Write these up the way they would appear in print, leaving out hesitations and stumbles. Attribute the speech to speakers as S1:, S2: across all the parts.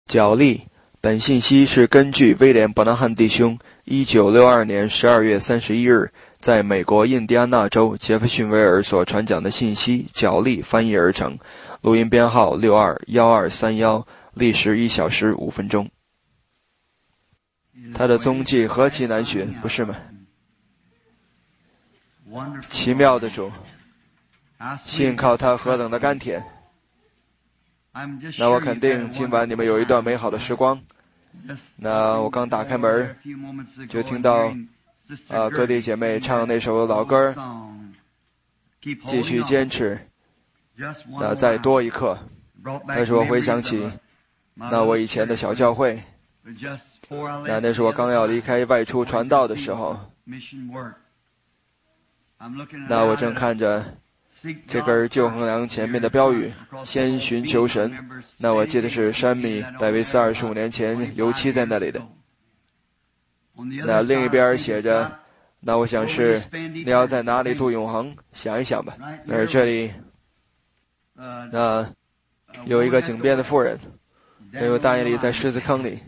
S1: 角力。本信息是根据威廉·伯纳汉弟兄1962年12月31日在美国印第安纳州杰弗逊维尔所传讲的信息角力翻译而成，录音编号621231，历时1小时5分钟。他的踪迹何其难寻，不是吗？奇妙的主，信靠他何等的甘甜。那我肯定今晚你们有一段美好的时光。那我刚打开门就听到各地姐妹唱那首老歌，继续坚持，那再多一刻。但是我回想起那我以前的小教会，那是我刚要离开外出传道的时候。那我正看着这根旧横梁前面的标语，先寻求神。那我记得是山米戴维斯25年前油漆在那里的。那另一边写着，那我想是你要在哪里度永恒，想一想吧。而这里那有一个井边的妇人，还有大夜里在狮子坑里。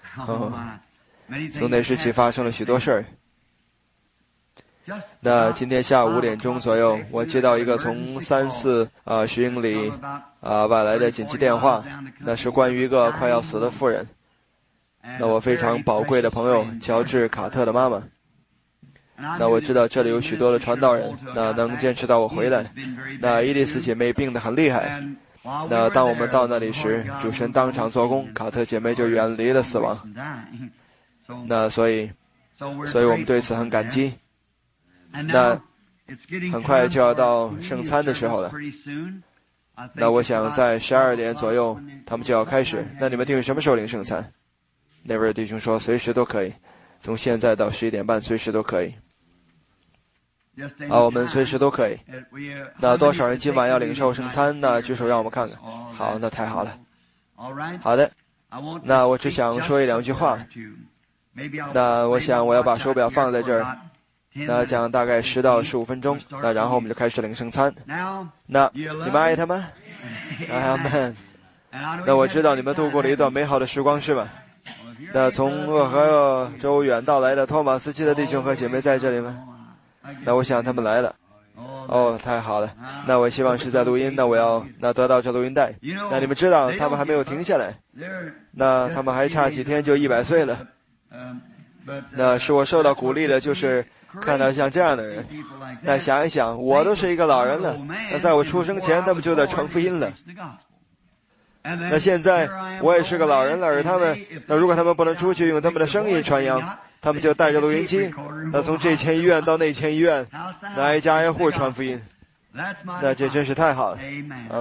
S1: 从那时起发生了许多事儿。那今天下午5点钟左右，我接到一个从3-410英里外来的紧急电话，那是关于一个快要死的妇人。那我非常宝贵的朋友乔治·卡特的妈妈。那我知道这里有许多的传道人，那能坚持到我回来。那伊丽丝姐妹病得很厉害。那当我们到那里时，主神当场做工，卡特姐妹就远离了死亡。那所以我们对此很感激。那很快就要到圣餐的时候了。那我想在12点左右他们就要开始。那你们定什么时候领圣餐？那位弟兄说随时都可以，从现在到11点半随时都可以。我们随时都可以。那多少人今晚要领受圣餐呢？举手让我们看看。好，那太好了。好的，那我只想说1-2句话。那我想我要把手表放在这儿，那讲大概10到15分钟，那然后我们就开始领圣餐。那你们爱他们？阿们。那我知道你们度过了一段美好的时光，是吗？那从俄亥州远道来的托马斯基的弟兄和姐妹在这里吗？那我想他们来了。太好了。那我希望是在录音，那我要得到这录音带。那你们知道他们还没有停下来，那他们还差几天就100岁了。那使我受到鼓励的就是看到像这样的人。那想一想，我都是一个老人了，那在我出生前他们就在传福音了。那现在我也是个老人了，而他们，那如果他们不能出去用他们的声音传扬，他们就带着录音机，那从这间医院到那间医院，那挨家挨户传福音。那这真是太好了。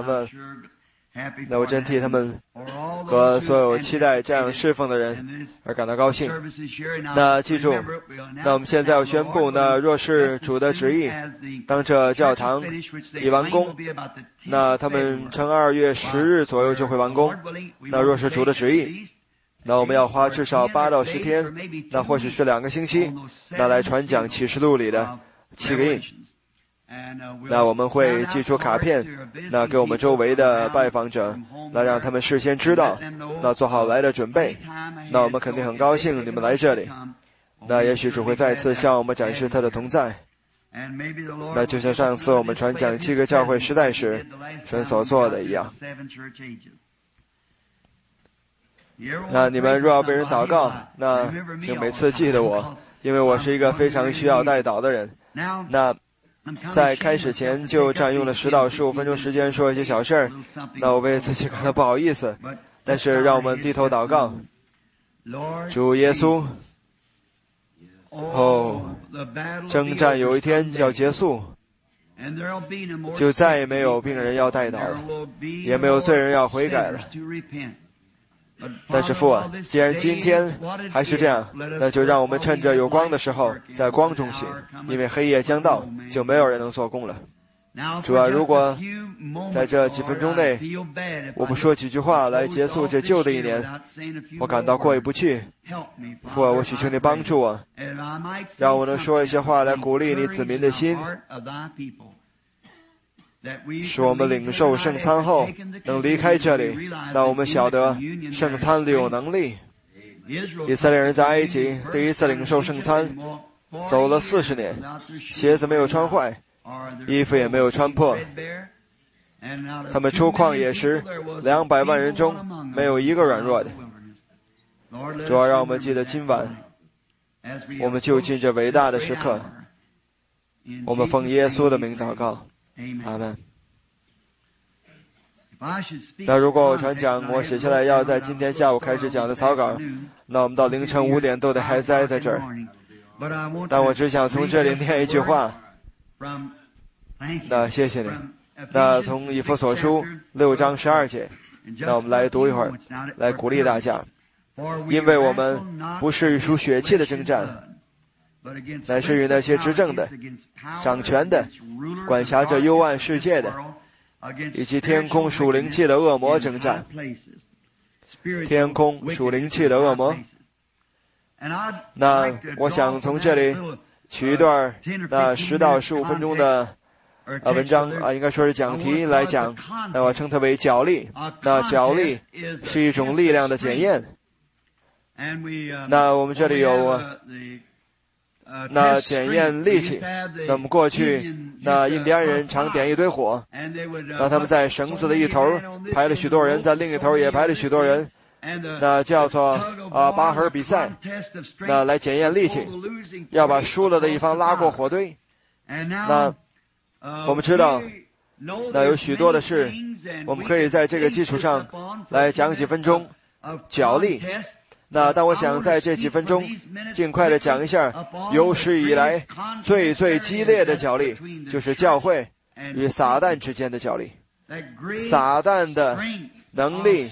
S1: 那我真替他们和所有期待这样侍奉的人而感到高兴。那记住，那我们现在要宣布，那若是主的旨意，当这教堂已完工，那他们乘2月10日左右就会完工。那若是主的旨意，那我们要花至少8到10天，那或许是2个星期，那来传讲启示录里的7个印。那我们会寄出卡片，那给我们周围的拜访者，那让他们事先知道，那做好来的准备。那我们肯定很高兴你们来这里。那也许主会再次向我们展示他的同在。那就像上次我们传讲7个教会时代时神所做的一样。那你们若要被人祷告，那请每次记得我，因为我是一个非常需要代祷的人。那在开始前就占用了10到15分钟时间说一些小事儿，那我为自己感到不好意思。但是让我们低头祷告。主耶稣，征战有一天要结束，就再也没有病人要代祷了，也没有罪人要悔改了。但是父啊，既然今天还是这样，那就让我们趁着有光的时候在光中行，因为黑夜将到，就没有人能做工了。主啊，如果在这几分钟内我不说几句话来结束这旧的一年，我感到过意不去。父啊，我祈求你帮助我，让我能说一些话来鼓励你子民的心。 使我们领受圣餐后能离开这里。那我们晓得圣餐里有能力。以色列人在埃及第一次领受圣餐，走了40年，鞋子没有穿坏，衣服也没有穿破。他们出旷野时，200万人中没有一个软弱的。主要让我们记得今晚，我们就近这伟大的时刻，我们奉耶稣的名祷告，阿们。那如果我传讲我写下来要在今天下午开始讲的草稿，那我们到凌晨5点都得还在这儿。但我只想从这里念一句话。那谢谢你。那从以弗所书6章12节，那我们来读一会儿，来鼓励大家。因为我们不是与属血气的征战，乃是与那些执政的、掌权的、管辖着幽暗世界的，以及天空属灵气的恶魔征战。天空属灵气的恶魔。那我想从这里取一段那10到15分钟的文章应该说是讲题来讲。那我称它为角力。那角力是一种力量的检验。那我们这里有那检验力气。那么过去那印第安人常点一堆火，那他们在绳子的一头排了许多人，在另一头也排了许多人，那叫做拔河比赛，那来检验力气，要把输了的一方拉过火堆。那我们知道那有许多的事，我们可以在这个基础上来讲几分钟角力。那但我想在这几分钟尽快的讲一下有史以来最激烈的角力，就是教会与撒旦之间的角力，撒旦的能力。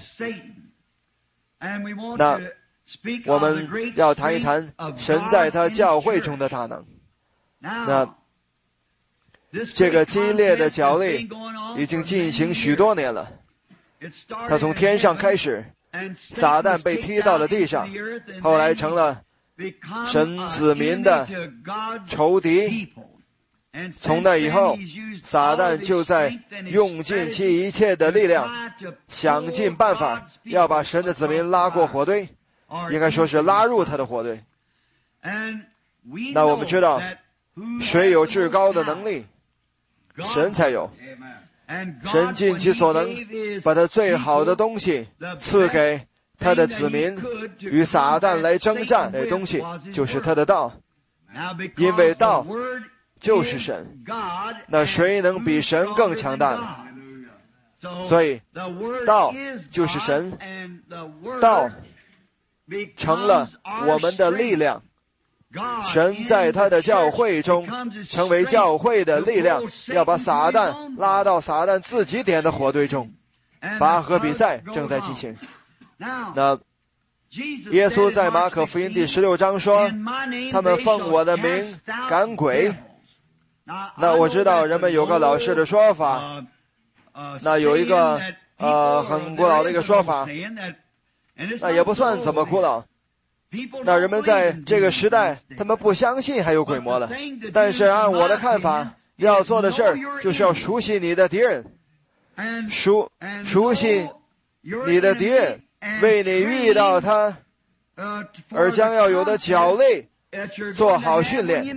S1: 那我们要谈一谈神在他教会中的大能。那这个激烈的角力已经进行许多年了，他从天上开始，撒旦被踢到了地上，后来成了神子民的仇敌。从那以后，撒旦就在用尽其一切的力量，想尽办法要把神的子民拉过火堆，应该说是拉入他的火堆。那我们知道，谁有至高的能力？神才有。神尽其所能，把他最好的东西赐给他的子民，与撒旦来征战。这东西就是他的道，因为道就是神，那谁能比神更强大呢？所以道就是神，道成了我们的力量。神在他的教会中成为教会的力量，要把撒旦拉到撒旦自己点的火堆中。拔河比赛正在进行。那耶稣在马可福音第16章说，他们奉我的名赶鬼。那我知道人们有个老式的说法，那有一个很古老的一个说法，那也不算怎么古老。那人们在这个时代，他们不相信还有鬼魔了。但是按我的看法，要做的事儿就是要熟悉你的敌人，熟悉你的敌人，为你遇到他而将要有的角力做好训练，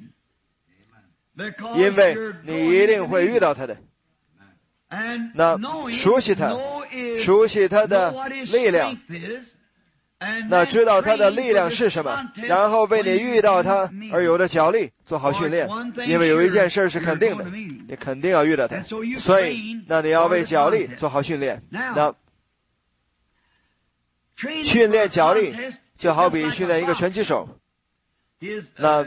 S1: 因为你一定会遇到他的。那熟悉他，熟悉他的力量，那知道他的力量是什么，然后为你遇到他而有的角力做好训练。因为有一件事是肯定的，你肯定要遇到他，所以那你要为角力做好训练。那训练角力就好比训练一个拳击手，那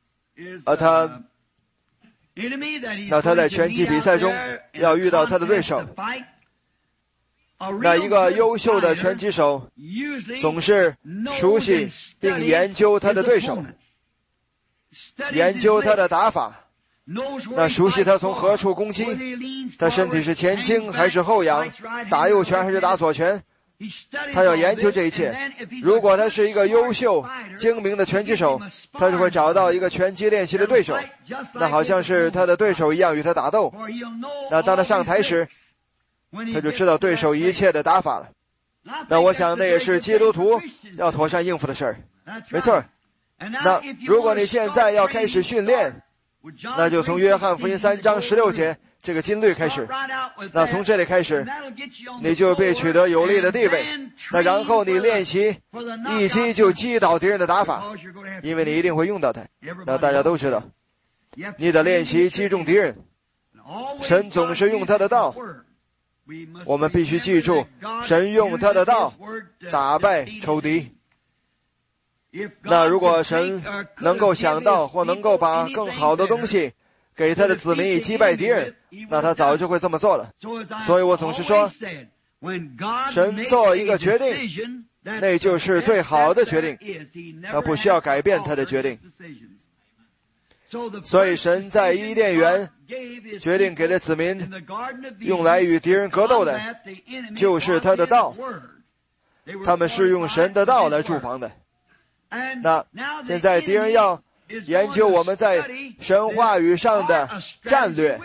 S1: 他在拳击比赛中要遇到他的对手。那一个优秀的拳击手总是熟悉并研究他的对手，研究他的打法，那熟悉他从何处攻击，他身体是前倾还是后仰，打右拳还是打左拳， 他要研究这一切。如果他是一个优秀精明的拳击手，他就会找到一个拳击练习的对手，那好像是他的对手一样与他打斗。那当他上台时，他就知道对手一切的打法了。那我想那也是基督徒要妥善应付的事儿。没错。那如果你现在要开始训练，那就从约翰福音3章16节这个金律开始。那从这里开始，你就被取得有利的地位。那然后你练习一击就击倒敌人的打法，因为你一定会用到它。那大家都知道，你得练习击中敌人。神总是用他的道，我们必须记住，神用他的道打败仇敌。那如果神能够想到或能够把更好的东西给他的子民以击败敌人，那他早就会这么做了。所以我总是说，神做一个决定，那就是最好的决定，他不需要改变他的决定。所以神在伊甸园决定给了子民用来与敌人格斗的就是他的道，他们是用神的道来驻防的。那现在敌人要研究我们在神话语上的战略，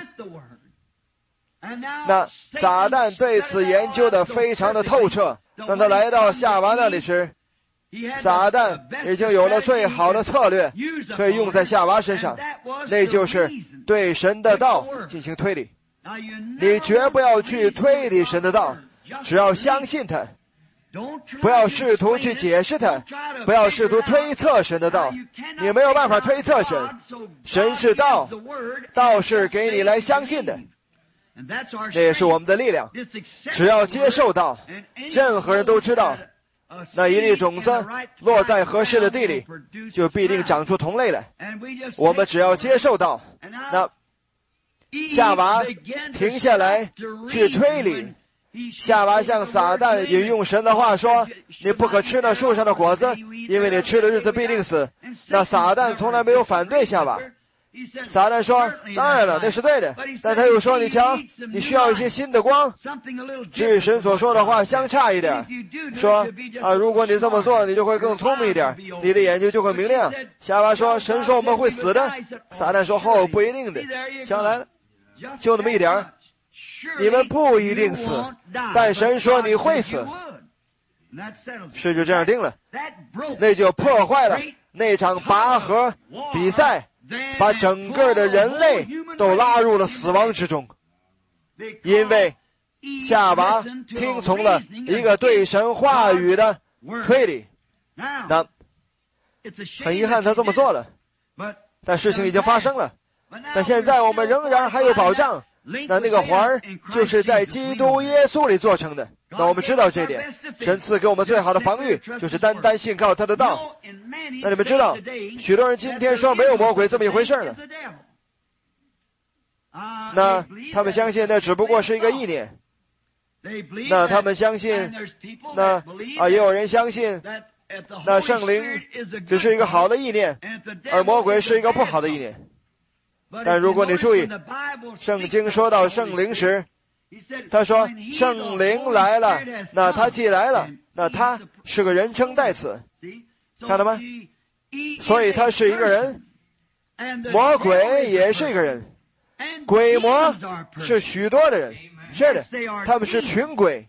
S1: 那撒旦对此研究的非常的透彻。当他来到夏娃那里时，撒旦已经有了最好的策略可以用在夏娃身上，那就是对神的道进行推理。你绝不要去推理神的道，只要相信他，不要试图去解释它，不要试图推测神的道，你没有办法推测神。神是道，道是给你来相信的，这也是我们的力量。只要接受道，任何人都知道，那一粒种子落在合适的地里，就必定长出同类来。我们只要接受道，那夏娃停下来去推理。夏娃向撒旦引用神的话说，你不可吃那树上的果子，因为你吃的日子必定死。那撒旦从来没有反对夏娃。撒旦说，当然了，那是对的。但他又说，你瞧，你需要一些新的光，只与神所说的话相差一点。说如果你这么做，你就会更聪明一点，你的眼睛就会明亮。夏娃说，神说我们会死的。撒旦说，不一定的，将来了，就那么一点，你们不一定死，但神说你会死，事就这样定了。那就破坏了那场拔河比赛，把整个的人类都拉入了死亡之中，因为夏娃听从了一个对神话语的推理。那很遗憾他这么做了，但事情已经发生了。但现在我们仍然还有保障，那个环就是在基督耶稣里做成的。那我们知道这一点，神赐给我们最好的防御就是单单信靠他的道。那你们知道，许多人今天说没有魔鬼这么一回事了，那他们相信那只不过是一个意念，那他们相信那也有人相信那圣灵只是一个好的意念，而魔鬼是一个不好的意念。但如果你注意，圣经说到圣灵时，他说圣灵来了，那他既来了，那他是个人称代词，看到吗？所以他是一个人，魔鬼也是一个人，鬼魔是许多的人，是的，他们是群鬼，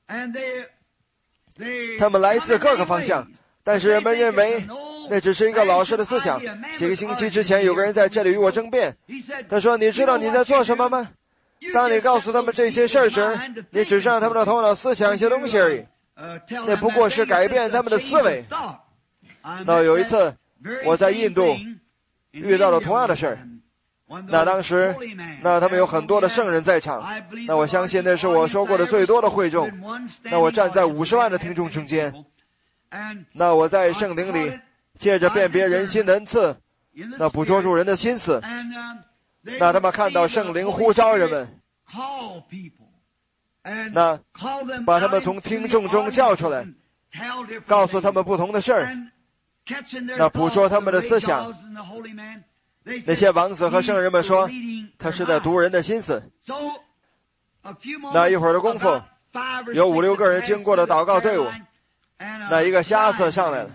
S1: 他们来自各个方向，但是人们认为那只是一个老师的思想。几个星期之前有个人在这里与我争辩，他说，你知道你在做什么吗？当你告诉他们这些事时，你只是让他们的头脑思想一些东西而已，那不过是改变他们的思维。那有一次我在印度遇到了同样的事儿，那当时那他们有很多的圣人在场，那我相信那是我说过的最多的会众，那我站在50万的听众中间，那我在圣灵里借着辨别人心的恩赐，那捕捉住人的心思，那他们看到圣灵呼召人们，那把他们从听众中叫出来，告诉他们不同的事儿，那捕捉他们的思想。那些王子和圣人们说他是在读人的心思。那一会儿的功夫， 有5、6个人经过了祷告队伍，那一个瞎子上来了，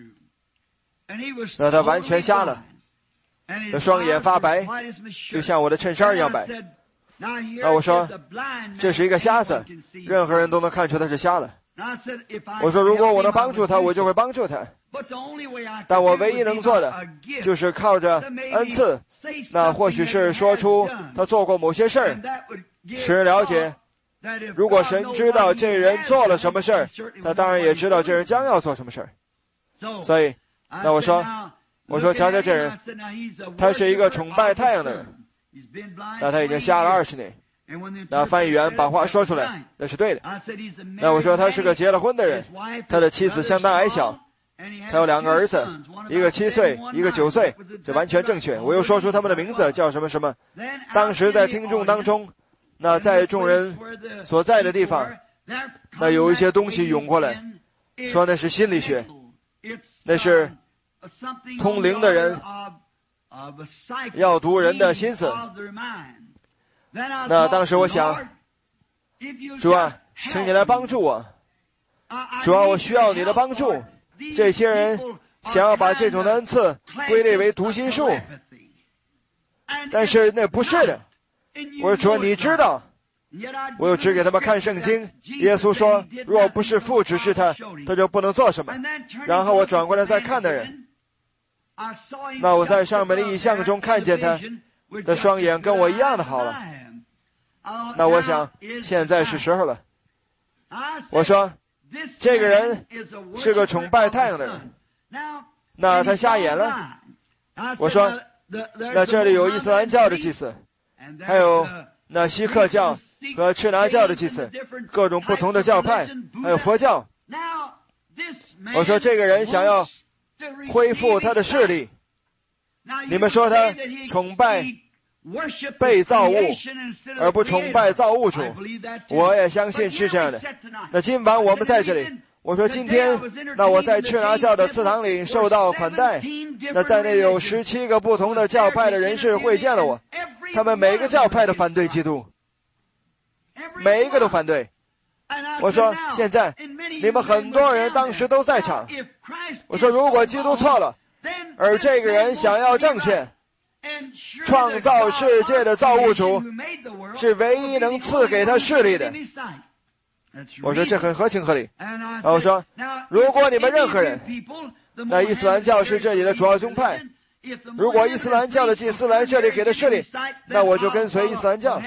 S1: 那他完全瞎了，那双眼发白，就像我的衬衫一样白。那我说，这是一个瞎子，任何人都能看出他是瞎了。我说，如果我能帮助他，我就会帮助他。但我唯一能做的，就是靠着恩赐，那或许是说出他做过某些事儿，使人了解。如果神知道这人做了什么事儿，他当然也知道这人将要做什么事儿。所以，那我说，瞧瞧这人，他是一个崇拜太阳的人，那他已经瞎了20年。那翻译员把话说出来，那是对的。那我说他是个结了婚的人，他的妻子相当矮小，他有2个儿子，一个7岁，一个9岁，这完全正确。我又说出他们的名字叫什么什么。当时在听众当中，那在众人所在的地方，那有一些东西涌过来，说那是心理学，那是通灵的人要读人的心思。那当时我想，主啊，请你来帮助我，主啊，我需要你的帮助。这些人想要把这种的恩赐归类为读心术，但是那不是的。我说，你知道。我又指给他们看圣经，耶稣说，若不是父指示他，他就不能做什么。然后我转过来再看的人，那我在上面的异象中看见他的双眼跟我一样的好了。那我想现在是时候了。我说，这个人是个崇拜太阳的人，那他瞎眼了。我说，那这里有伊斯兰教的祭司，还有那锡克教和赤拿教的祭司，各种不同的教派，还有佛教。我说，这个人想要恢复他的势力，你们说他崇拜被造物而不崇拜造物主，我也相信是这样的。那今晚我们在这里，我说今天，那我在赤拿教的祠堂里受到款待，那在那有17个不同的教派的人士会见了我，他们每个教派都反对基督，每一个都反对。我说，现在你们很多人当时都在场。我说，如果基督错了，而这个人想要正确，创造世界的造物主是唯一能赐给他势力的。我说，这很合情合理。我说，如果你们任何人，那伊斯兰教是这里的主要宗派，如果伊斯兰教的祭司来这里给他势力，那我就跟随伊斯兰教。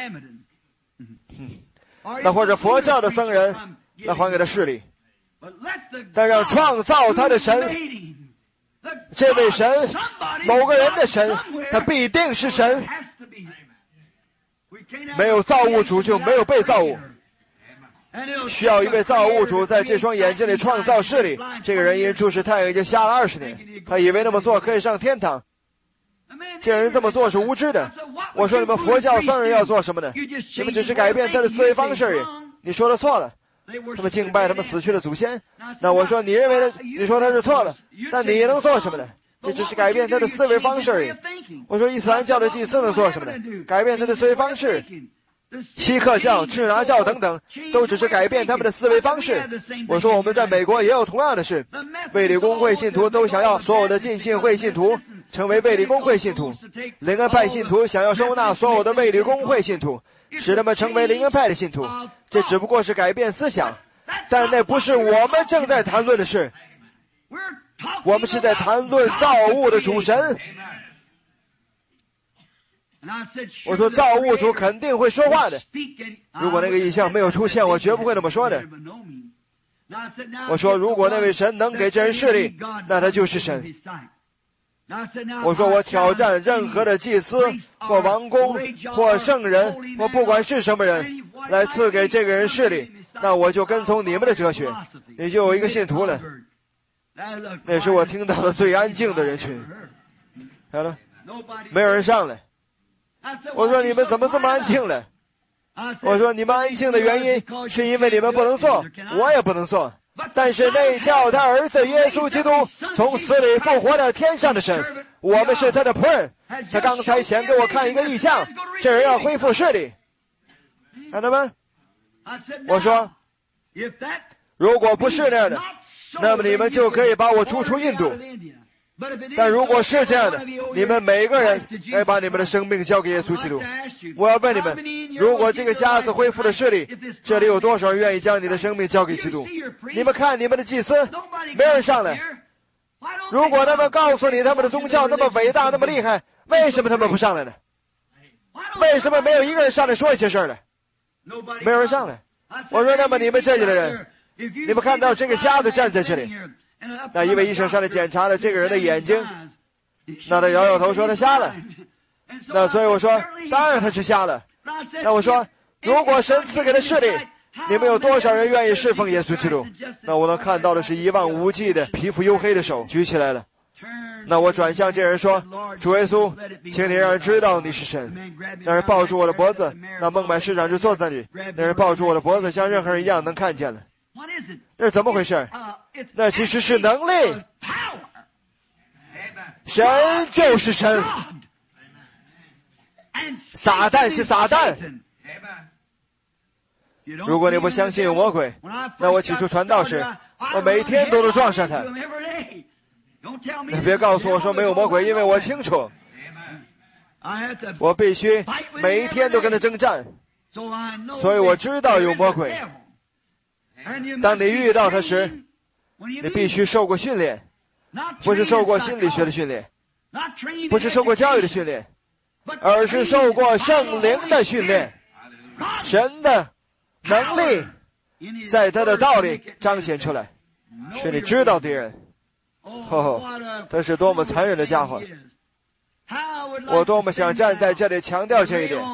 S1: 那或者佛教的僧人，那还给他势力，但让创造他的神，这位神，某个人的神，他必定是神。没有造物主就没有被造物，需要一位造物主在这双眼睛里创造势力。这个人因注视太阳已经瞎了20年，他以为那么做可以上天堂。这人这么做是无知的。我说，你们佛教僧人要做什么呢？你们只是改变他的思维方式而已。你说的错了，他们敬拜他们死去的祖先。那我说，你认为你说他是错了，但你能做什么呢？你只是改变他的思维方式而已。我说，伊斯兰教的祭司能做什么呢？改变他的思维方式。锡克教、赤拿教等等，都只是改变他们的思维方式。我说，我们在美国也有同样的事，卫理公会信徒都想要所有的浸信会信徒成为卫理公会信徒，灵恩派信徒想要收纳所有的卫理公会信徒，使他们成为灵恩派的信徒。这只不过是改变思想，但那不是我们正在谈论的事。我们是在谈论造物的主神。我说，造物主肯定会说话的。如果那个异象没有出现，我绝不会那么说的。我说，如果那位神能给这人势力，那他就是神。我说，我挑战任何的祭司或王公或圣人或不管是什么人来赐给这个人势力，那我就跟从你们的哲学，你就有一个信徒了。那是我听到的最安静的人群。好了，没有人上来。我说，你们怎么这么安静了？我说，你们安静的原因是因为你们不能做，我也不能做。但是那叫他儿子耶稣基督从死里复活的天上的神，我们是他的仆人。他刚才想给我看一个异象，这人要恢复势力，看到吗？ 我说，如果不是那样的，那么你们就可以把我逐出印度。但如果是这样的，你们每个人该把你们的生命交给耶稣基督。我要问你们，如果这个瞎子恢复了视力，这里有多少人愿意将你的生命交给基督？你们看你们的祭司，没人上来。如果他们告诉你他们的宗教那么伟大那么厉害，为什么他们不上来呢？为什么没有一个人上来说一些事儿呢？没有人上来。我说，那么你们这里的人，你们看到这个瞎子站在这里，那一位医生上来检查了这个人的眼睛，那他摇摇头说他瞎了。那所以我说，当然他是瞎了。那我说，如果神赐给他视力，你们有多少人愿意侍奉耶稣基督？那我能看到的是一望无际的皮肤黝黑的手举起来了。那我转向这人说，主耶稣，请你让人知道你是神。那人抱住我的脖子，那孟买市长就坐在那里。那人抱住我的脖子，像任何人一样能看见了。那是怎么回事？那其实是能力。神就是神，撒旦是撒旦。如果你不相信有魔鬼，那我起初传道时，我每天都能撞上他。你别告诉我说没有魔鬼，因为我清楚，我必须每一天都跟他征战，所以我知道有魔鬼。当你遇到他时，你必须受过训练，不是受过心理学的训练，不是受过教育的训练，而是受过圣灵的训练。神的能力在他的道理彰显出来，使你知道敌人。他是多么残忍的家伙！我多么想站在这里强调这一点。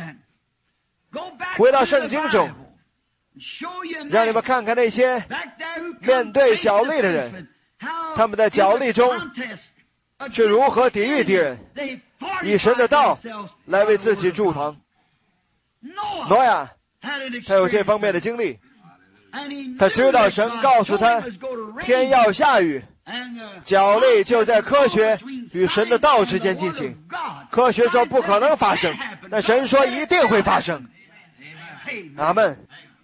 S1: 回到圣经中，让你们看看那些面对角力的人，他们在角力中是如何抵御敌人，以神的道来为自己筑防。挪亚，他有这方面的经历，他知道神告诉他天要下雨，角力就在科学与神的道之间进行。科学说不可能发生，但神说一定会发生。阿们。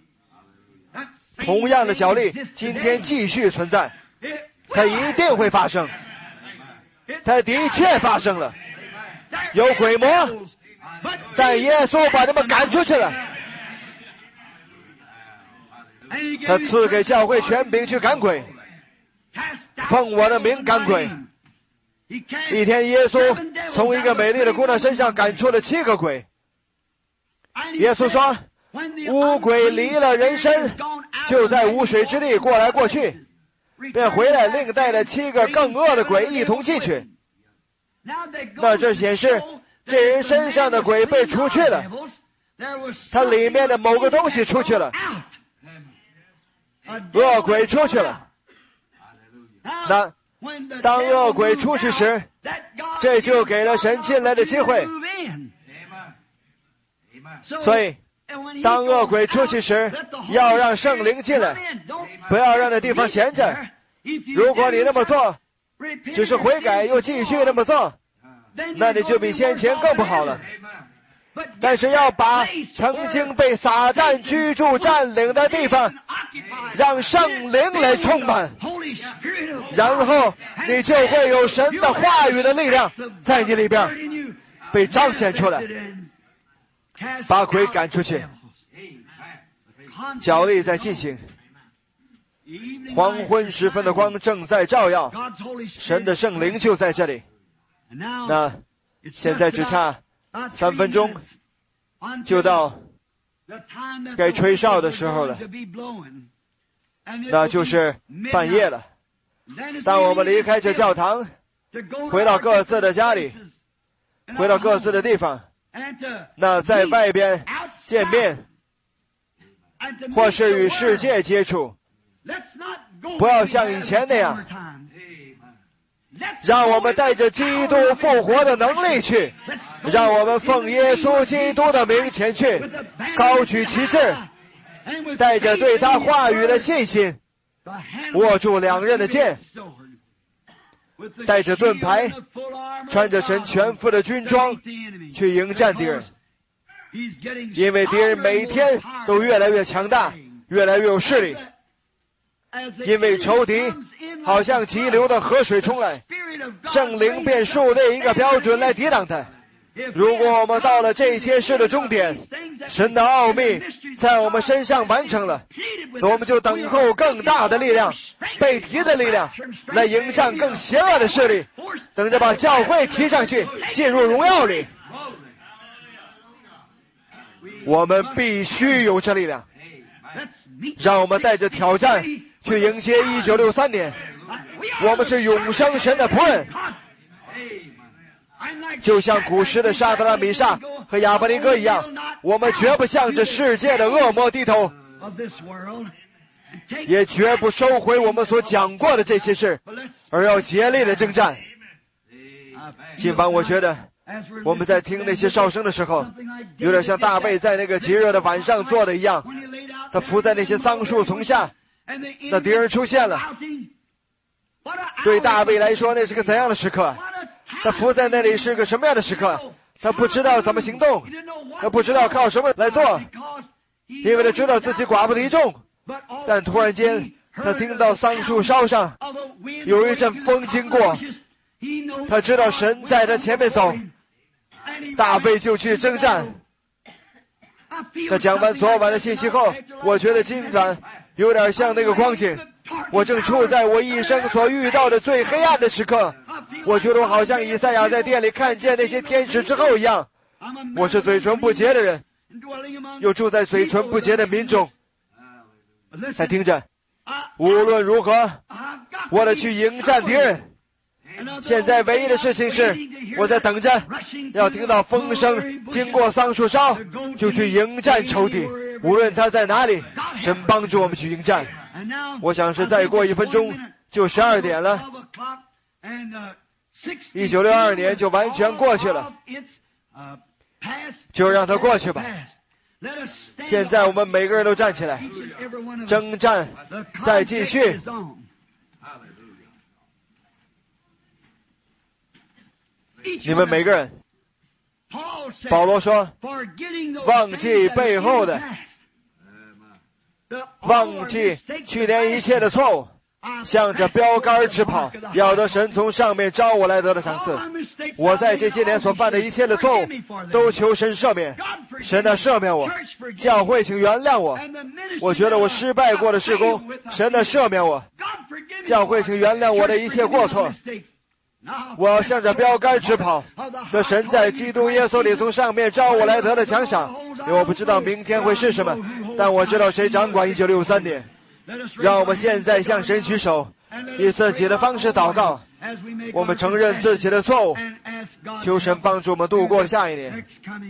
S1: 同样的角力今天继续存在，它一定会发生，它的确发生了。有鬼魔，但耶稣把他们赶出去了。他赐给教会权柄去赶鬼，奉我的名赶鬼。一天耶稣从一个美丽的姑娘身上赶出了7个鬼。耶稣说，污鬼离了人身，就在无水之地过来过去，便回来另带了7个更恶的鬼一同进去。那这显示这人身上的鬼被除去了，他里面的某个东西出去了，恶鬼出去了。那当恶鬼出去时，这就给了神进来的机会。所以当恶鬼出去时，要让圣灵进来，不要让那地方闲着。如果你那么做，只是悔改又继续那么做，那你就比先前更不好了。但是要把曾经被撒旦居住占领的地方让圣灵来充满，然后你就会有神的话语的力量在你里边被彰显出来，把鬼赶出去。角力在进行，黄昏时分的光正在照耀，神的圣灵就在这里。那现在只差3分钟就到该吹哨的时候了，那就是半夜了。当我们离开这教堂，回到各自的家里，回到各自的地方，那在外边见面或是与世界接触，不要像以前那样，让我们带着基督复活的能力去，让我们奉耶稣基督的名前去，高举旗帜，带着对他话语的信心，握住2刃的剑，带着盾牌，穿着神全副的军装去迎战敌人。 因为敌人每天都越来越强大，越来越有势力。因为仇敌好像急流的河水冲来，圣灵便树立一个标准来抵挡他。如果我们到了这些事的终点，神的奥秘在我们身上完成了，我们就等候更大的力量，被提的力量，来迎战更邪恶的势力，等着把教会提上去，进入荣耀里。我们必须有这力量，让我们带着挑战去迎接1963年。我们是永生神的仆人，就像古时的沙德拉米沙和亚伯尼哥一样，我们绝不向着世界的恶魔低头，也绝不收回我们所讲过的这些事，而要竭力的征战。今晚我觉得我们在听那些哨声的时候，有点像大卫在那个极热的晚上做的一样，他伏在那些桑树丛下，那敌人出现了。对大卫来说，那是个怎样的时刻？他伏在那里是个什么样的时刻？他不知道怎么行动，他不知道靠什么来做，因为他知道自己寡不敌众。但突然间他听到桑树梢上有一阵风经过，他知道神在他前面走，大卫就去征战。他讲完昨晚的信息后，我觉得今晚有点像那个光景，我正处在我一生所遇到的最黑暗的时刻。我觉得我好像以赛亚在店里看见那些天使之后一样。我是嘴唇不洁的人，又住在嘴唇不洁的民中。再听着，无论如何我得去迎战敌人。现在唯一的事情是我在等着，要听到风声经过桑树梢，就去迎战仇敌，无论他在哪里，神帮助我们去迎战。我想是再过1分钟就12点了，1962年就完全过去了，就让它过去吧。现在我们每个人都站起来，征战再继续。你们每个人，保罗说，忘记背后的，忘记去年一切的错误，向着标杆直跑，要得神从上面招我来得的赏赐。我在这些年所犯的一切的错误，都求神赦免。神啊，赦免我，教会请原谅我。我觉得我失败过的事工，神啊，赦免我，教会请原谅我的一切过错。我要向着标杆直跑，得神在基督耶稣里从上面招我来得的奖赏。因为我不知道明天会是什么，但我知道谁掌管1963年。让我们现在向神举手，以自己的方式祷告。我们承认自己的错误，求神帮助我们度过下一年。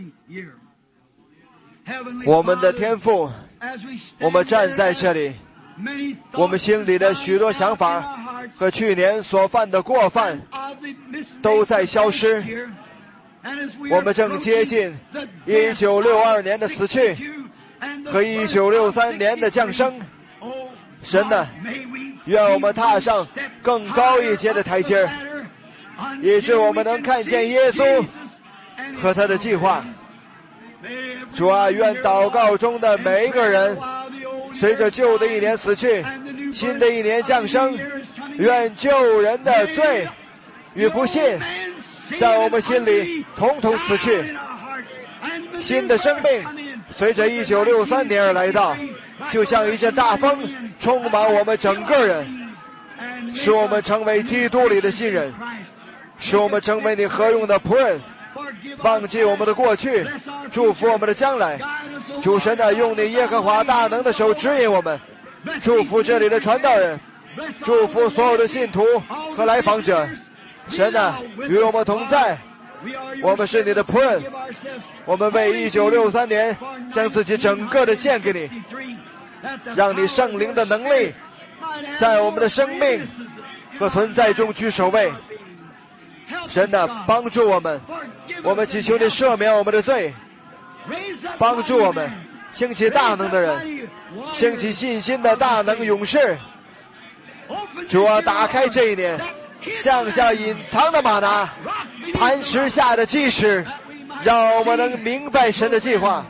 S1: 我们的天父，我们站在这里，我们心里的许多想法和去年所犯的过犯都在消失。我们正接近1962年的死去和1963年的降生。神啊，愿我们踏上更高一阶的台阶，以致我们能看见耶稣和他的计划。主啊，愿祷告中的每一个人随着旧的一年死去，新的一年降生。愿旧人的罪与不信在我们心里统统死去，新的生命随着1963年而来到，就像一阵大风充满我们整个人，使我们成为基督里的新人，使我们成为你合用的仆人。忘记我们的过去，祝福我们的将来。主神啊，用你耶和华大能的手指引我们，祝福这里的传道人，祝福所有的信徒和来访者。神啊，与我们同在，我们是你的仆人，我们为1963年将自己整个的献给你，让你圣灵的能力在我们的生命和存在中居首位。神啊，帮助我们，我们祈求你赦免我们的罪，帮助我们兴起大能的人，兴起信心的大能勇士。主啊，打开这一年，降下隐藏的玛拿，磐石下的基石， 让我们能明白神的计划。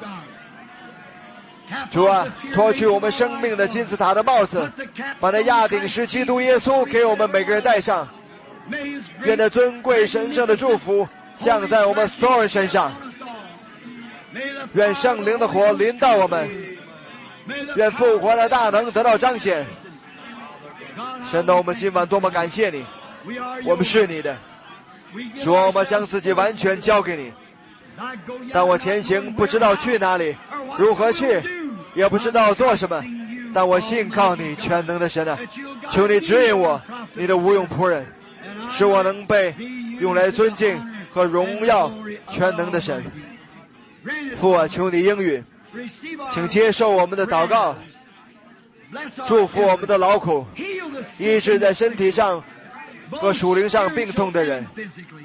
S1: 主啊，脱去我们生命的金字塔的帽子，把那亚顶石基督耶稣给我们每个人戴上。愿那尊贵神圣的祝福降在我们所有人身上。愿圣灵的火临到我们，愿复活的大能得到彰显。神的，我们今晚多么感谢你，我们是你的。主啊，我们将自己完全交给你。但我前行不知道去哪里，如何去，也不知道做什么，但我信靠你全能的神啊，求你指引我，你的无用仆人，使我能被用来尊敬和荣耀全能的神。父啊，求你应允，请接受我们的祷告，祝福我们的劳苦，医治在身体上和属灵上病痛的人，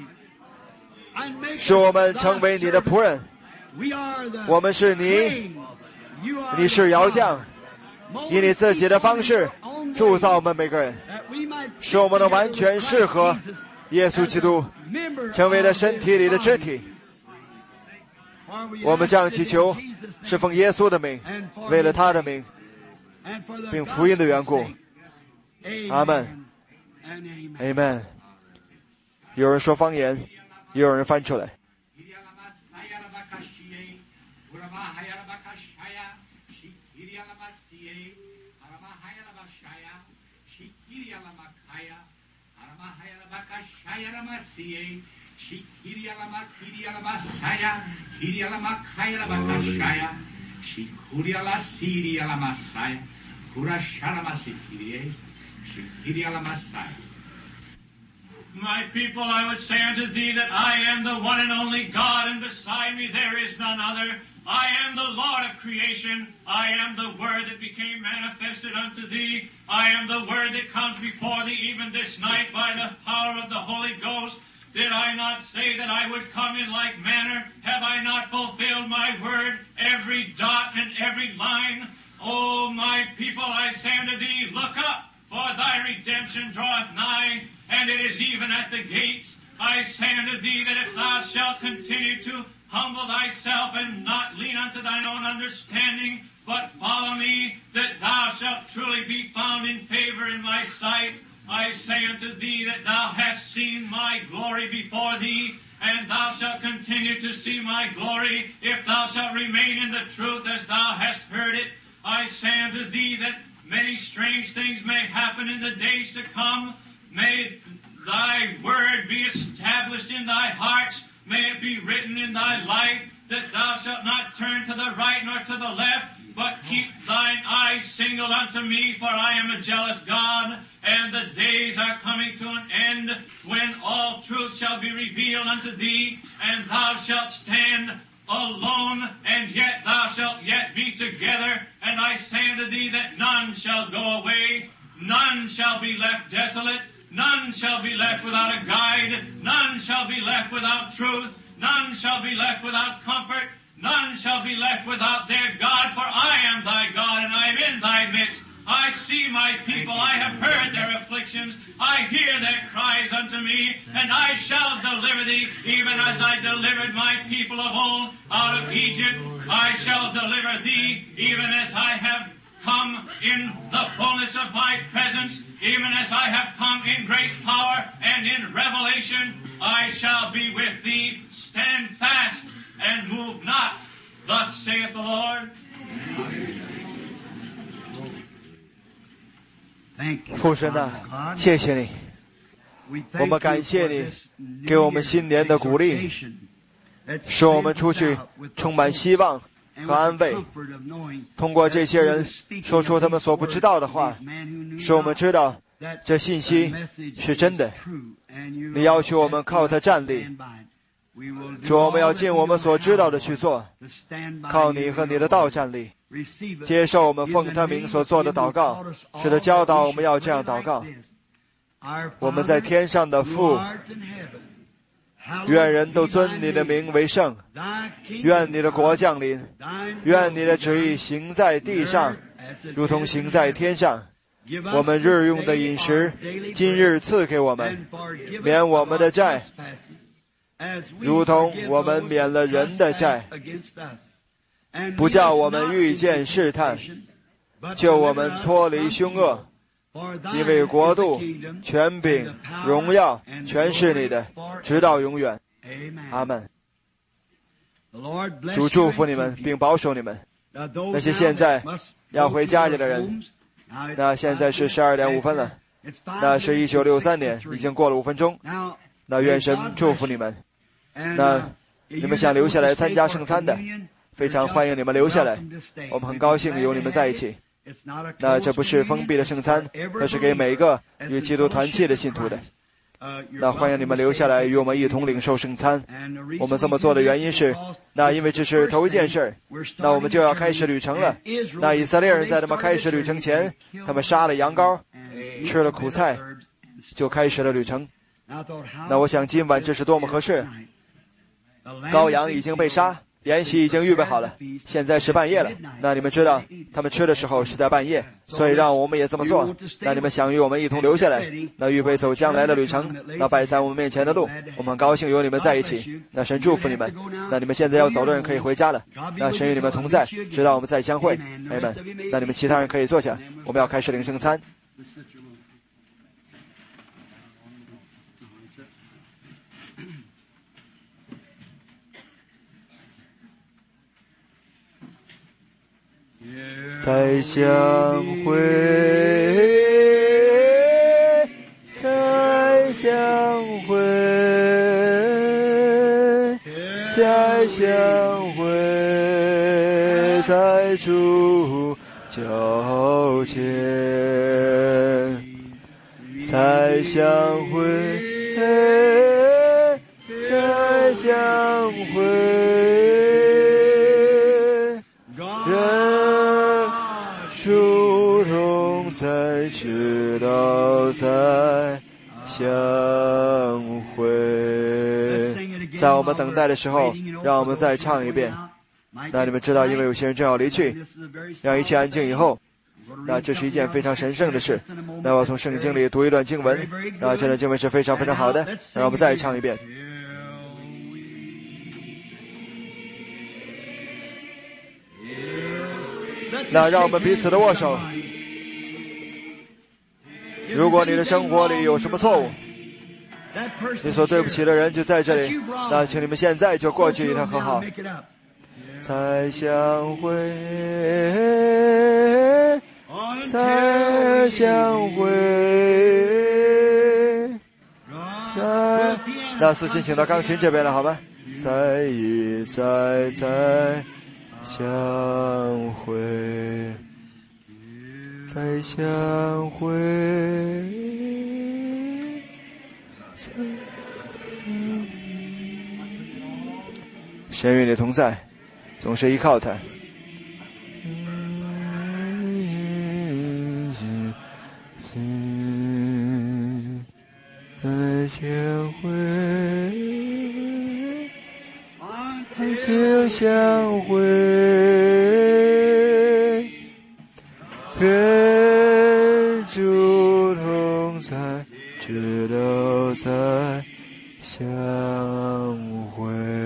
S1: 使我们成为你的仆人。我们是你，你是窑匠，以你自己的方式铸造我们每个人，使我们能完全适合耶稣基督，成为了身体里的肢体。我们这样祈求，是奉耶稣的名，为了他的名并福音的缘故。阿们，阿们。有人说方言，也有人翻出来。
S2: My people, I would say unto thee that I am the one and only God, and beside me there is none other. I am the Lord of creation. I am the Word that became manifested unto thee. I am the Word that comes before thee even this night by the power of the Holy Ghost. Did I not say that I would come in like manner? Have I not fulfilled my word, every dot and every line? O my people, I say unto thee, look up, for thy redemption draweth nigh, and it is even at the gates. I say unto thee that if thou shalt continue to humble thyself and not lean unto thine own understanding, but follow me, that thou shalt truly be found in favor in my sight. I say unto thee that thou hast seen my glory before thee, and thou shalt continue to see my glory, if thou shalt remain in the truth as thou hast heard it. I say unto thee that many strange things may happen in the days to come. May thy word be established in thy hearts. May it be written in thy life, that thou shalt not turn to the right nor to the left, but keep thine eyes single unto me, for I am a jealous God, and the days are coming to an end, when all truth shall be revealed unto thee, and thou shalt stand alone, and yet thou shalt yet be together. And I say unto thee that none shall go away, none shall be left desolate, none shall be left without a guide, none shall be left without truth, none shall be left without comfort, none shall be left without their God, for I am thy God, and I am in thy midst. I see my people, I have heard their afflictions, I hear their cries unto me, and I shall deliver thee, even as I delivered my people of old out of Egypt. I shall deliver thee, even as I have come in the fullness of my presence, even as I have come in great power and in revelation. I shall be with thee. Stand fast and move not. Thus saith the Lord.
S1: 父神啊，谢谢你，我们感谢你给我们新年的鼓励，使我们出去充满希望和安慰。通过这些人说出他们所不知道的话，使我们知道这信息是真的。你要求我们靠它站立，主，我们要尽我们所知道的去做，靠你和你的道站立，接受我们奉他名所做的祷告，使他教导我们要这样祷告。我们在天上的父，愿人都尊你的名为圣，愿你的国降临，愿你的旨意行在地上，如同行在天上。我们日用的饮食，今日赐给我们，免我们的债， 如同我们免了人的债，不叫我们遇见试探，救我们脱离凶恶。因为国度、权柄、荣耀全是你的，直到永远。阿们。主祝福你们，并保守你们。那些现在要回家里的人，那现在是12点5分了，那是1963年，已经过了5分钟。那愿神祝福你们。那你们想留下来参加圣餐的，非常欢迎你们留下来，我们很高兴有你们在一起。那这不是封闭的圣餐，这是给每一个与基督团契的信徒的。那欢迎你们留下来与我们一同领受圣餐。我们这么做的原因是，那因为这是头一件事，那我们就要开始旅程了。那以色列人在他们开始旅程前，他们杀了羊羔，吃了苦菜，就开始了旅程。那我想今晚这是多么合适，羔羊已经被杀，筵席已经预备好了，现在是半夜了。那你们知道他们吃的时候是在半夜，所以让我们也这么做。那你们想与我们一同留下来，那预备走将来的旅程，那摆在我们面前的路，我们很高兴有你们在一起。那神祝福你们。那你们现在要走的人可以回家了，那神与你们同在，直到我们再相会。阿们。那你们其他人可以坐下，我们要开始领圣餐。再相会，再相会，再相会，在主脚前，再相会，再相会。殊同在，直到再相会。在我们等待的时候，让我们再唱一遍。那你们知道，因为有些人正要离去，让一切安静以后，那这是一件非常神圣的事。那我从圣经里读一段经文，那这段经文是非常非常好的，让我们再唱一遍。那让我们彼此的握手。如果你的生活里有什么错误，你所对不起的人就在这里，那请你们现在就过去与他和好。再相会，再相会。那思琴请到钢琴这边了，好吗？再一再相会，再相会，神与你同在，总是依靠他。再相会，就相会，愿主同在，直到再相会。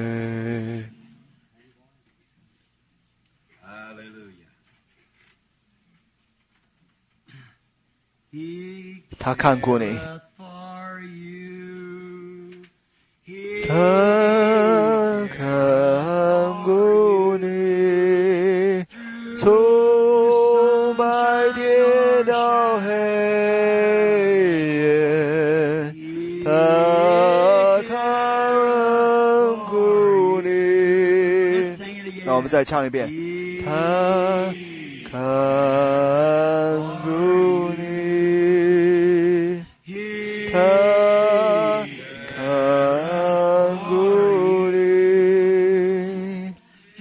S1: 他看过你，他看过你，从白天到黑夜，他看过你。那我们再唱一遍，他看过你，他看过你，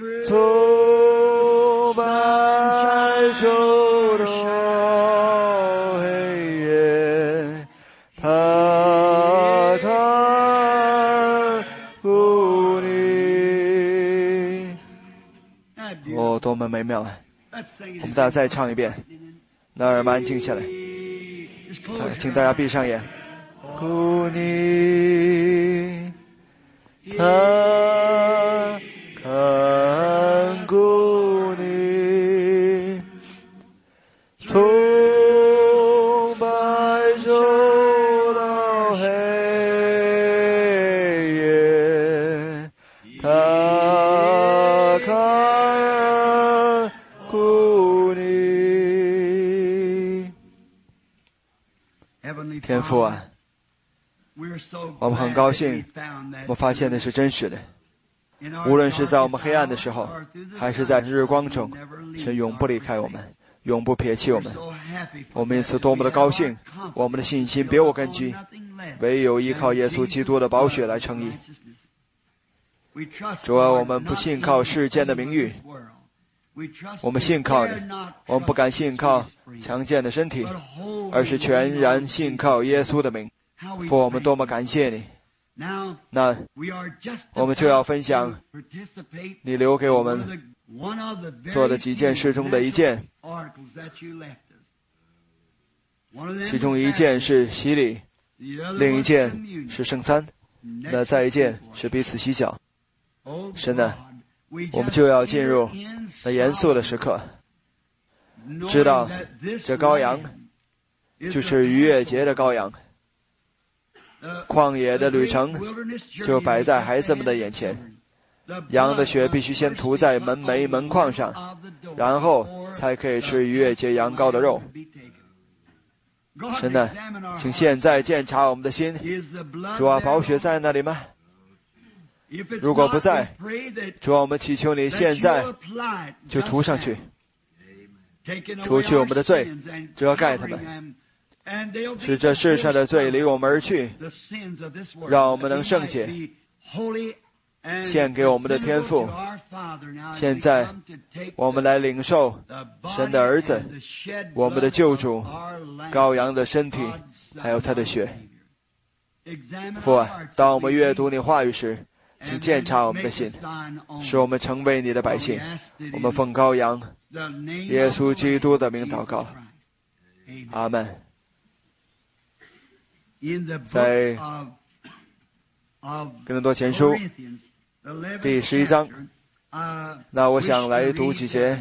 S1: 从白昼到黑夜，他看过你。哦，多么美妙啊！我们大家再唱一遍，那耳朵安静下来，请大家闭上眼。顾你， 他看顾你，从白昼到黑夜，他看顾你。天父啊，我们很高兴我们发现的是真实的，无论是在我们黑暗的时候，还是在日光中，神永不离开我们，永不撇弃我们。我们因此多么的高兴，我们的信心别无根基，唯有依靠耶稣基督的宝血来称义。主啊，我们不信靠世间的名誉，我们信靠你，我们不敢信靠强健的身体，而是全然信靠耶稣的名。父，我们多么感谢你。那我们就要分享你留给我们做的几件事中的一件，其中一件是洗礼，另一件是圣餐，那再一件是彼此洗脚。神啊，我们就要进入那严肃的时刻，知道这羔羊就是逾越节的羔羊，旷野的旅程就摆在孩子们的眼前，羊的血必须先涂在门楣门框上，然后才可以吃逾越节羊羔的肉。神啊，请现在鉴察我们的心，主啊，宝血在那里吗？如果不在，主啊，我们祈求你现在就涂上去，除去我们的罪，遮盖他们，使这世上的罪离我们而去，让我们能圣洁，献给我们的天父。现在我们来领受神的儿子，我们的救主羔羊的身体还有他的血。父啊，当我们阅读你话语时，请鉴察我们的心，使我们成为你的百姓。我们奉羔羊耶稣基督的名祷告，阿们。在哥林多前书第11章，那我想来读几节。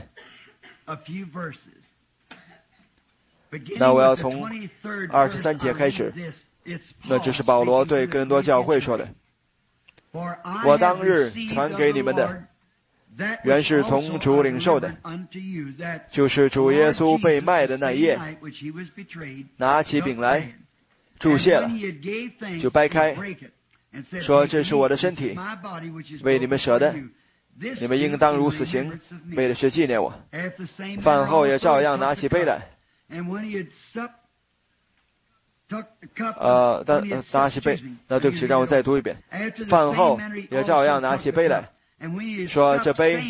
S1: 那我要从23节开始，那这是保罗对哥林多教会说的。我当日传给你们的，原是从主领受的，就是主耶稣被卖的那一夜，拿起饼来，祝谢了，就掰开，说这是我的身体，为你们舍的，你们应当如此行，为的是纪念我。饭后也照样拿起杯来。拿起杯，对不起，让我再读一遍。饭后也照样拿起杯来，说这杯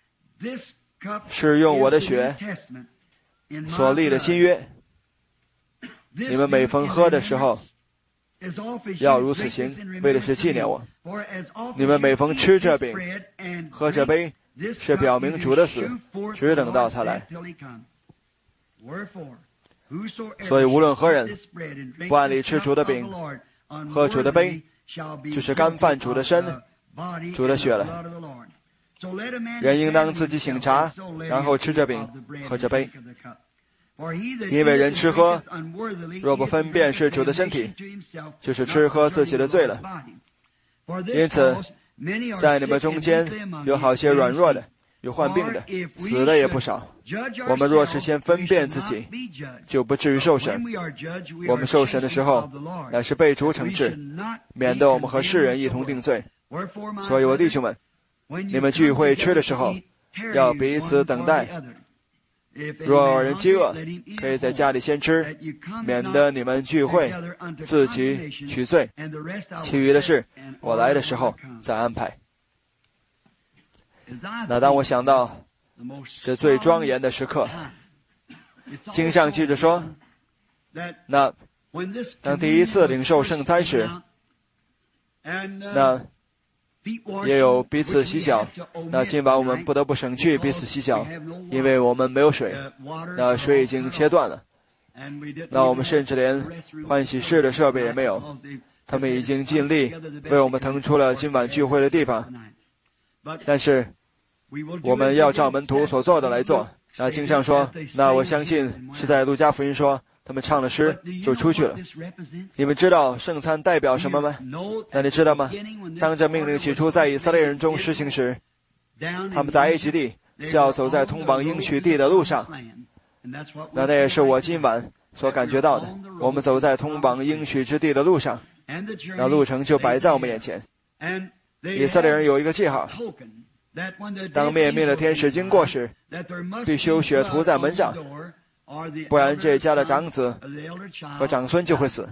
S1: 是用我的血所立的新约，你们每逢喝的时候要如此行，为的是纪念我。你们每逢吃这饼喝这杯，是表明主的死，只等到他来。所以无论何人不按理吃主的饼喝主的杯，就是干犯主的身主的血了。人应当自己省察，然后吃这饼喝这杯。因为人吃喝若不分辨是主的身体，就是吃喝自己的罪了。因此在你们中间有好些软弱的，有患病的，死的也不少。我们若是先分辨自己，就不至于受审。我们受审的时候，乃是被主惩治，免得我们和世人一同定罪。所以我弟兄们，你们聚会吃的时候，要彼此等待。若有人饥饿，可以在家里先吃，免得你们聚会自己取罪。其余的事，我来的时候再安排。那当我想到这最庄严的时刻，经上记着说，那当第一次领受圣餐时，那也有彼此洗脚。那今晚我们不得不省去彼此洗脚，因为我们没有水，那水已经切断了。那我们甚至连换洗室的设备也没有， 他们已经尽力为我们腾出了今晚聚会的地方，但是我们要照门徒所做的来做。那经上说，那我相信是在路加福音说，他们唱了诗就出去了。你们知道圣餐代表什么吗？那你知道吗？当这命令起初在以色列人中施行时，他们在埃及地就要走在通往应许地的路上。那也是我今晚所感觉到的，我们走在通往应许之地的路上，那路程就摆在我们眼前。以色列人有一个记号，当灭命的天使经过时，必须有血涂在门上，不然这家的长子和长孙就会死。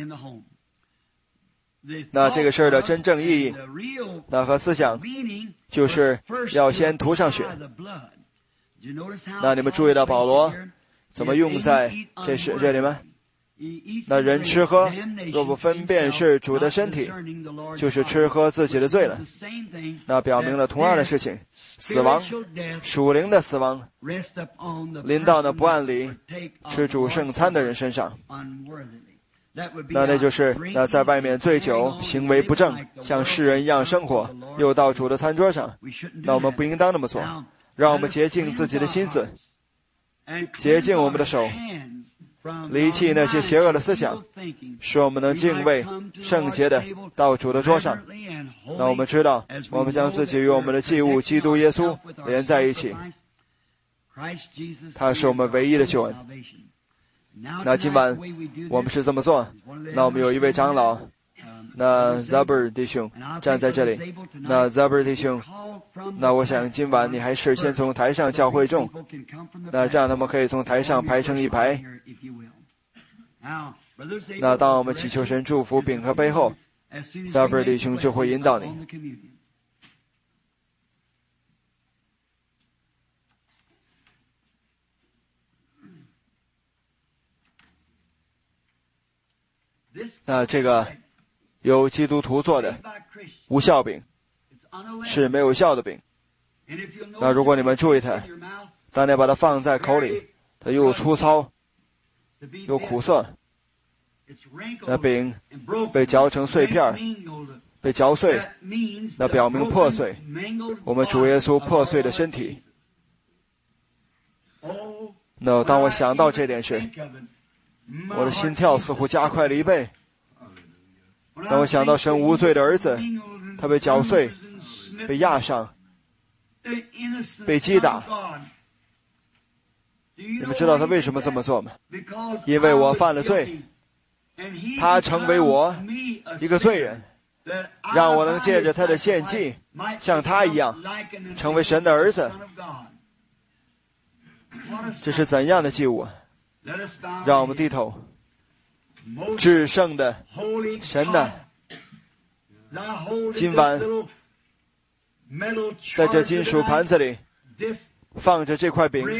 S1: 那这个事儿的真正意义，那和思想就是要先涂上血。那你们注意到保罗怎么用在这里吗？那人吃喝若不分辨是主的身体，就是吃喝自己的罪了。那表明了同样的事情，死亡，属灵的死亡临到那不按理吃主圣餐的人身上。那就是那在外面醉酒，行为不正，像世人一样生活，又到主的餐桌上，那我们不应当那么做。让我们洁净自己的心思，洁净我们的手，离弃那些邪恶的思想，使我们能敬畏圣洁的到主的桌上。那我们知道，我们将自己与我们的祭物基督耶稣连在一起，他是我们唯一的救恩。那今晚我们是这么做。那我们有一位长老，那 Zabur 弟兄站在这里。那 Zabur 弟兄，那我想今晚你还是先从台上叫会众，那这样他们可以从台上排成一排。那当我们祈求神祝福饼和杯后， Zabur 弟兄就会引导你。那这个由基督徒做的无效饼是没有效的饼。那如果你们注意它，当你把它放在口里，它又粗糙又苦涩，那饼被嚼成碎片，被嚼碎，那表明破碎，我们主耶稣破碎的身体。那当我想到这点时，我的心跳似乎加快了1倍。当我想到神无罪的儿子，他被搅碎，被压上，被击打。你们知道他为什么这么做吗？因为我犯了罪，他成为我一个罪人，让我能借着他的献祭像他一样成为神的儿子。这是怎样的祭物？让我们低头。至圣的神呐，今晚在这金属盘子里放着这块饼，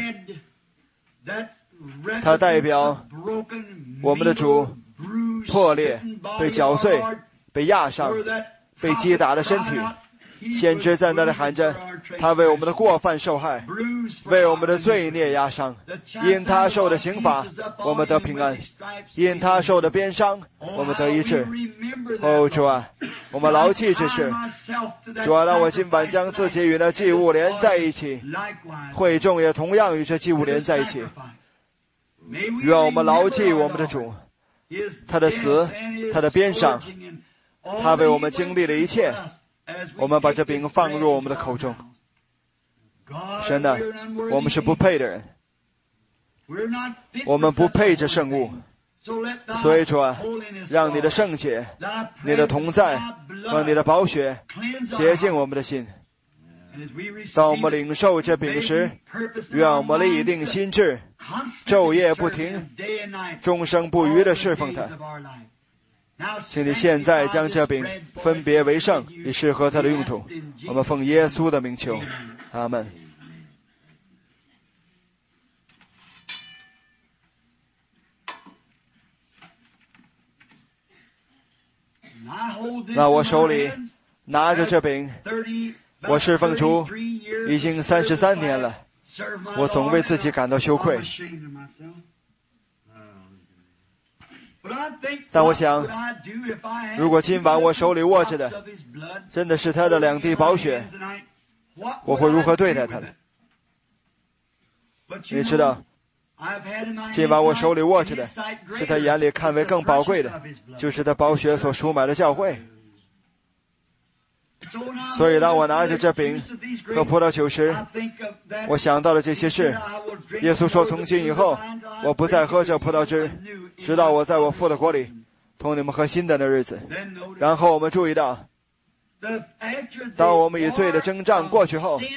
S1: 它代表我们的主破裂、被搅碎、被压伤、被击打的身体。先知在那里喊着，他为我们的过犯受害，为我们的罪孽压伤，因他受的刑罚我们得平安，因他受的鞭伤我们得医治。哦，主啊，我们牢记这事。主啊，让我今晚将自己与那祭物连在一起，会众也同样与这祭物连在一起。愿我们牢记我们的主，他的死，他的鞭伤，他为我们经历了一切。我们把这饼放入我们的口中。神啊，我们是不配的人，我们不配这圣物，所以主啊，让你的圣洁、你的同在和你的宝血洁净我们的心。当我们领受这饼时，愿我们立定心志，昼夜不停，终生不渝地侍奉他。请你现在将这饼分别为圣，以适合他的用途。我们奉耶稣的名求，阿们。那我手里拿着这饼，我侍奉主已经33年了，我总为自己感到羞愧。但我想， 如果今晚我手里握着的真的是他的2滴宝血，我会如何对待他呢？你知道，今晚我手里握着的是他眼里看为更宝贵的，就是他宝血所赎买的教会。所以当我拿着这饼和葡萄酒时，我想到了这些事。耶稣说，从今以后我不再喝这葡萄汁，直到我在我父的国里同你们喝新的那日子。然后我们注意到，当我们与罪的征战过去后，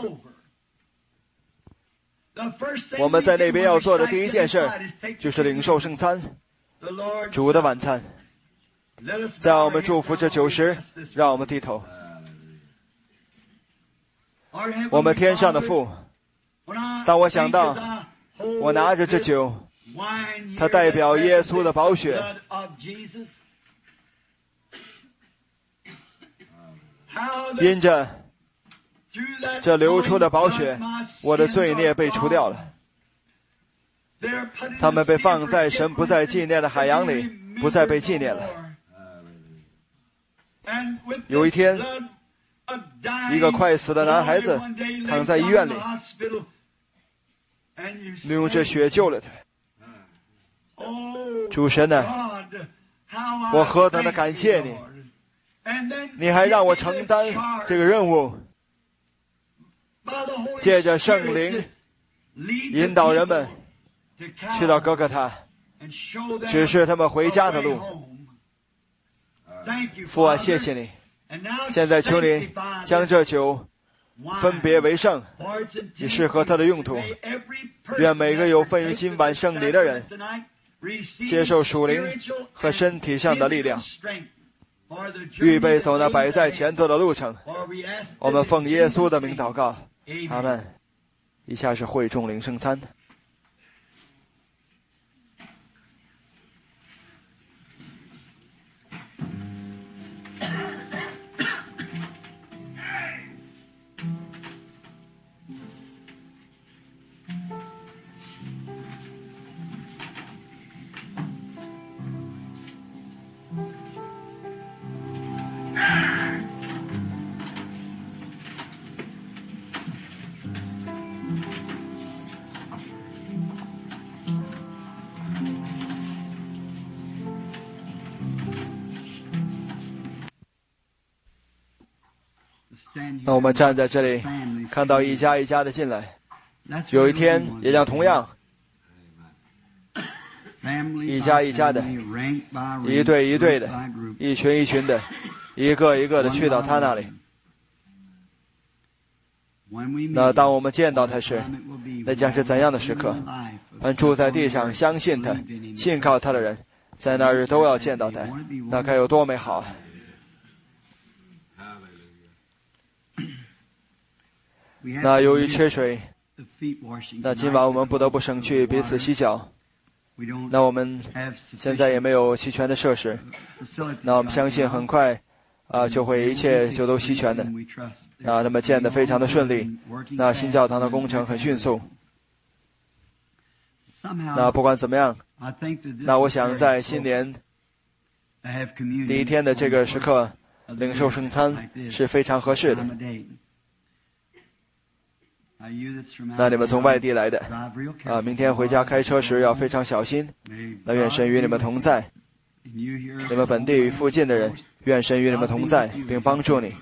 S1: 我们在那边要做的第一件事就是领受圣餐，主的晚餐。在我们祝福这酒时，让我们低头。我们天上的父，当我想到我拿着这酒，它代表耶稣的宝血，因着这流出的宝血，我的罪孽被除掉了。他们被放在神不再纪念的海洋里，不再被纪念了。有一天，一个快死的男孩子躺在医院里，你用这血救了他。主神啊，我何等的感谢你，你还让我承担这个任务，借着圣灵引导人们去到哥哥他，指示他们回家的路。父啊，谢谢你。现在求你将这酒分别为圣，以适合他的用途。愿每个有份于今晚圣礼的人接受属灵和身体上的力量，预备走那摆在前头的路程。我们奉耶稣的名祷告，阿们。以下是会众领圣餐。那我们站在这里，看到一家一家的进来。有一天也将同样，一家一家的，一队一队的，一群一群的，一个一个的去到他那里。那当我们见到他时，那将是怎样的时刻？凡住在地上相信他、信靠他的人，在那日都要见到他，那该有多美好啊！那由于缺水，那今晚我们不得不省去彼此洗脚。那我们现在也没有齐全的设施，那我们相信很快就会一切就都齐全的。那么建得非常的顺利，那新教堂的工程很迅速。那不管怎么样，那我想在新年第一天的这个时刻领受圣餐是非常合适的。那你们从外地来的明天回家开车时要非常小心。那愿神与你们同在，你们本地与附近的人，愿神与你们同在，并帮助你。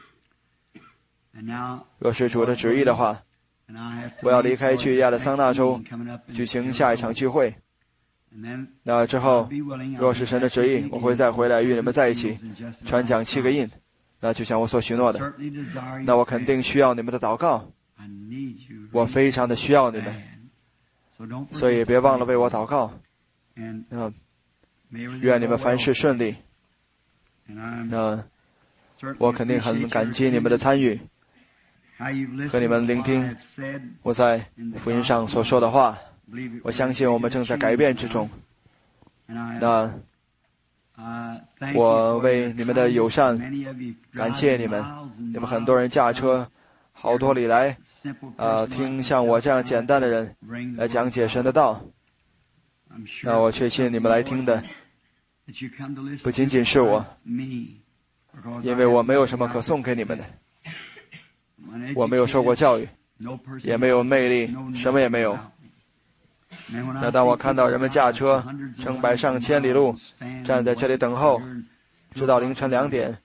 S1: 若是主的旨意的话，我要离开去亚利桑那州举行下一场聚会。那之后，若是神的旨意，我会再回来与你们在一起传讲7个印。那就像我所许诺的，那我肯定需要你们的祷告，我非常的需要你们，所以别忘了为我祷告。愿你们凡事顺利。那我肯定很感激你们的参与，和你们聆听我在福音上所说的话。我相信我们正在改变之中。那我为你们的友善感谢你们，你们很多人驾车好多里来听像我这样简单的人来讲解神的道。那我确信你们来听的不仅仅是我，因为我没有什么可送给你们的。我没有受过教育，也没有魅力，什么也没有。那当我看到人们驾车成百上千里路站在这里等候，直到凌晨2点，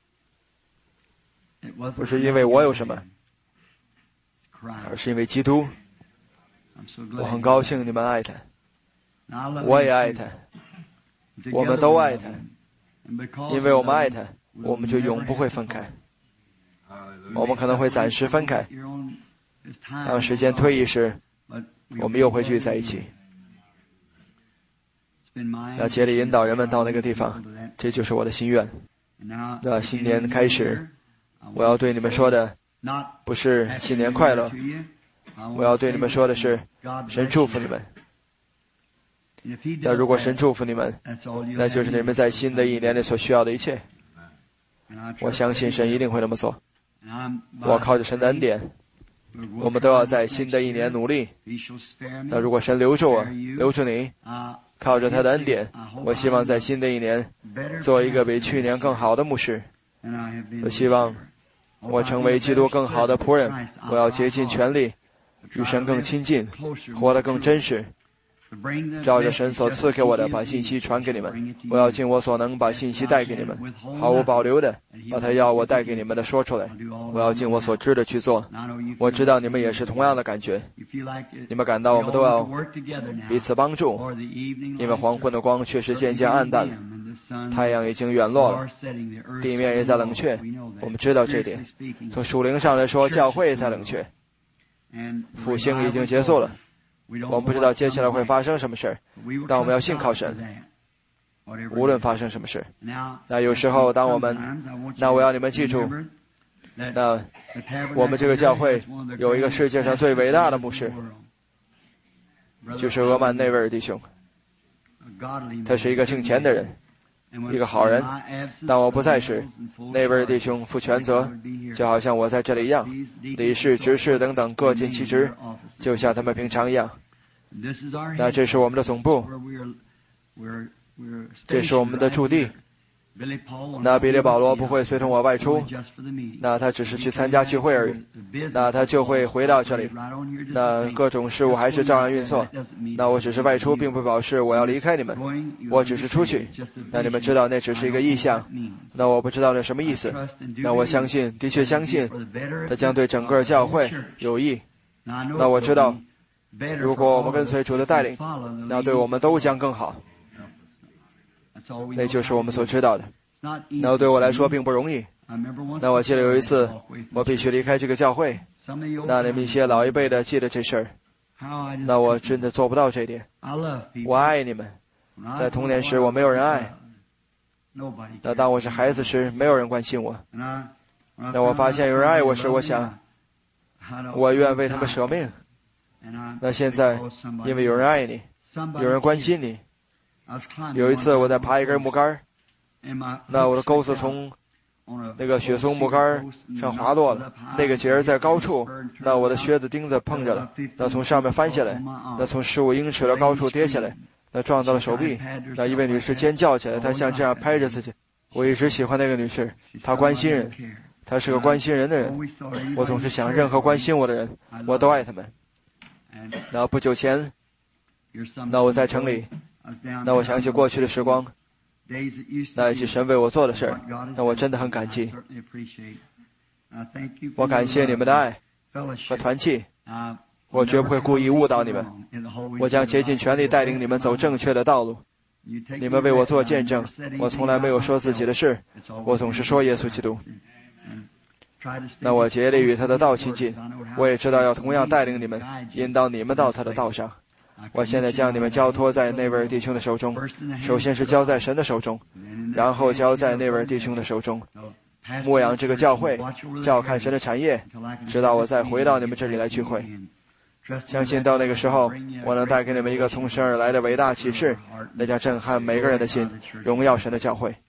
S1: 不是因为我有什么，而是因为基督。我很高兴你们爱他，我也爱他，我们都爱他，因为我们爱他，我们就永不会分开。我们可能会暂时分开，当时间推移时，我们又会聚在一起。那竭力引导人们到那个地方，这就是我的心愿。那新年开始，我要对你们说的不是新年快乐，我要对你们说的是神祝福你们。那如果神祝福你们，那就是你们在新的一年里所需要的一切。我相信神一定会那么做。我靠着神的恩典，我们都要在新的一年努力。那如果神留住我，留住你，靠着他的恩典，我希望在新的一年做一个比去年更好的牧师。我希望我成为基督更好的仆人。我要竭尽全力与神更亲近，活得更真实，照着神所赐给我的把信息传给你们。我要尽我所能把信息带给你们，毫无保留的把他要我带给你们的说出来。我要尽我所知的去做。我知道你们也是同样的感觉，你们感到我们都要彼此帮助，因为黄昏的光确实渐渐暗淡了，太阳已经远落了，地面也在冷却。我们知道这点。从属灵上来说，教会也在冷却，复兴已经结束了。我们不知道接下来会发生什么事，但我们要信靠神，无论发生什么事。那有时候当我们，那我要你们记住，那我们这个教会有一个世界上最伟大的牧师，就是俄曼内维尔弟兄。他是一个敬虔的人，一个好人。当我不在时，内维尔弟兄负全责，就好像我在这里一样，理事、执事等等各尽其职，就像他们平常一样。那这是我们的总部，这是我们的驻地。那比利保罗不会随同我外出，那他只是去参加聚会而已，那他就会回到这里，那各种事务还是照样运作。那我只是外出，并不表示我要离开你们，我只是出去。那你们知道那只是一个意象，那我不知道那什么意思。那我相信，的确相信他将对整个教会有益。那我知道，如果我们跟随主的带领，那对我们都将更好。那就是我们所知道的。那对我来说并不容易。那我记得有一次，我必须离开这个教会。那你们一些老一辈的记得这事儿。那我真的做不到这一点。我爱你们。在童年时我没有人爱。那当我是孩子时，没有人关心我。那我发现有人爱我时，我想，我愿为他们舍命。那现在，因为有人爱你，有人关心你。有一次我在爬一根木杆，那我的钩子从那个雪松木杆上滑落了，那个节儿在高处，那我的靴子钉子碰着了，那从上面翻下来，那从15英尺的高处跌下来，那撞到了手臂。那一位女士尖叫起来，她像这样拍着自己。我一直喜欢那个女士，她关心人，她是个关心人的人。我总是想，任何关心我的人，我都爱他们。那不久前，那我在城里，那我想起过去的时光，那以及神为我做的事儿，那我真的很感激。我感谢你们的爱和团契，我绝不会故意误导你们，我将竭尽全力带领你们走正确的道路。你们为我做见证，我从来没有说自己的事，我总是说耶稣基督。那我竭力与他的道亲近，我也知道要同样带领你们，引导你们到他的道上。我现在将你们交托在内维尔弟兄的手中，首先是交在神的手中，然后交在内维尔弟兄的手中，牧养这个教会，照看神的产业，直到我再回到你们这里来聚会。相信到那个时候，我能带给你们一个从神而来的伟大启示，那将震撼每个人的心，荣耀神的教会。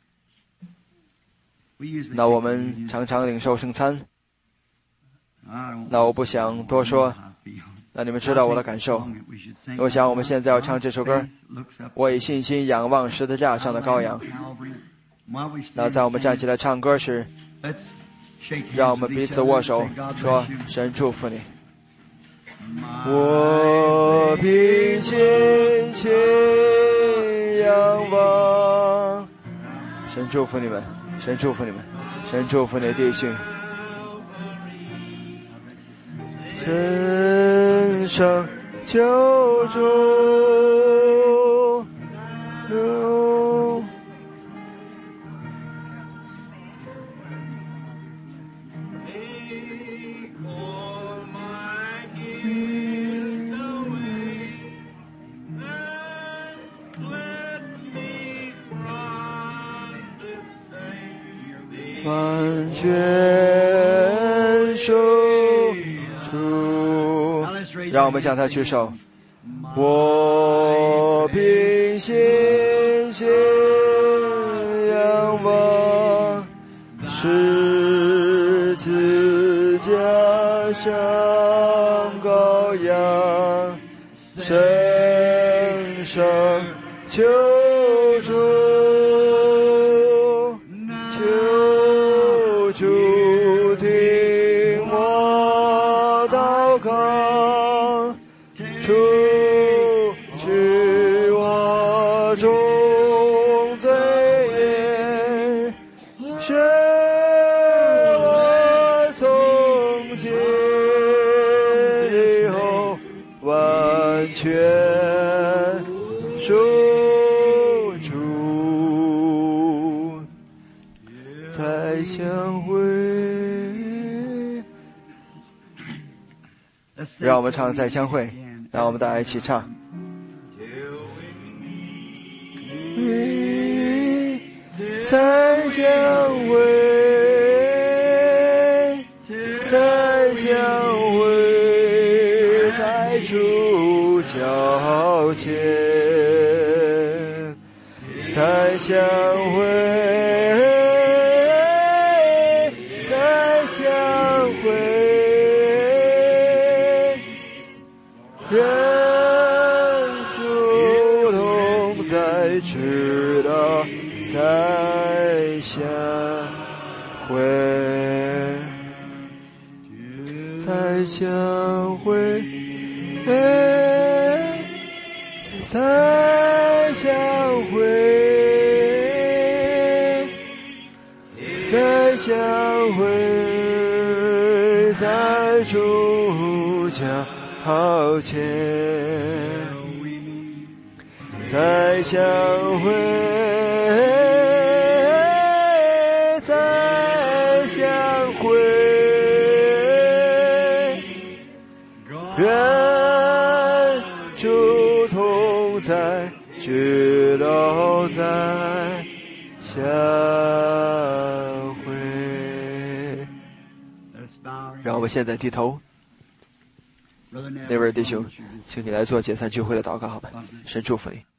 S1: 那我们常常领受圣餐，那我不想多说， 那你们知道我的感受。我想我们现在要唱这首歌，我以信心仰望十字架上的羔羊。那在我们站起来唱歌时，让我们彼此握手，说神祝福你。我凭信心仰望，神祝福你们，神祝福你们，神祝福你的弟兄。神圣救主，完全受主。让我们向他举手。我凭信心仰望十字架上羔羊，神圣救主，求主听我祷告，除去我众罪孽，使我从今以后完全属主，再相会。让我们唱再相会，让我们大家一起唱。再相会，再相会，在主脚前，再相会，再相会，愿主同在，直到再相会，再相会，再相会，再相会，在主脚前，再相会，再相会，愿主同在，直到再相会。让我们现在低头。那位弟兄，请你来做解散聚会的祷告好吗？神祝福你。